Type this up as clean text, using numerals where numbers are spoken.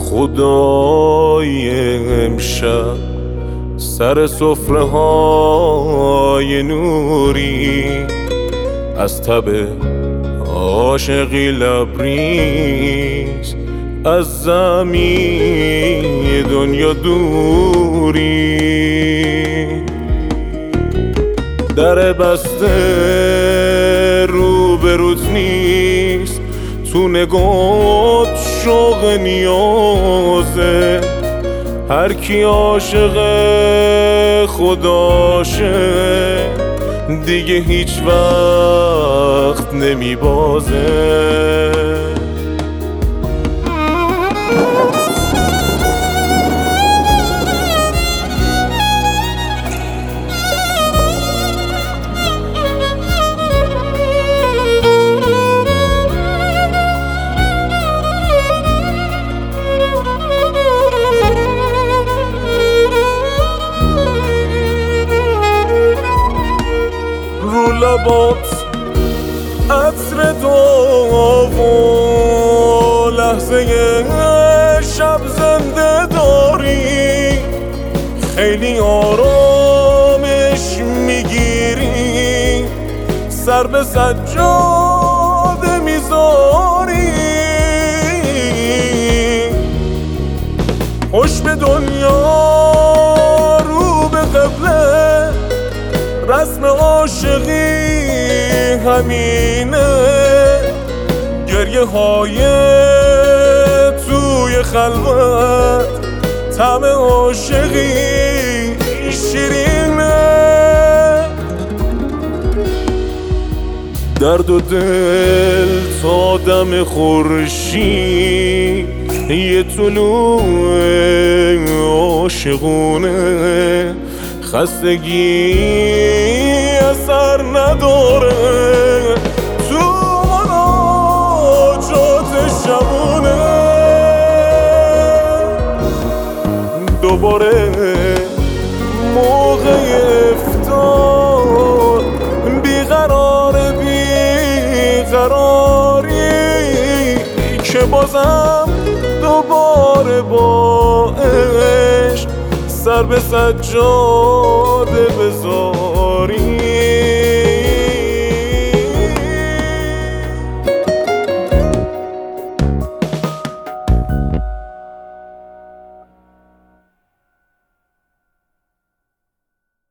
خدای امشب سر سفره های نوری از تب عاشقی لبریز، از زمین دنیا دوری. در بسته رو به روت نیست، تو نگات شوق نیازه. هر کی عاشق خداشه دیگه هیچ وقت نمیبازه. رو لبات عطر داغ و لحظه شب زنده داری. خیلی آرامش میگیری، سر به سجاده میذاری. خوش به دنیا رو به قبله، رسم عاشقی همینه. گریه های توی خلوت، طعم عاشقی شیرینه. درد و دل تا دم خورشید، یه طلوع عاشقونه. خستگی اثر نداره تو مناجات شبونه. دوباره موقع افطار، بیقراری که بازم دوباره با عشق سر به سجاده بذار.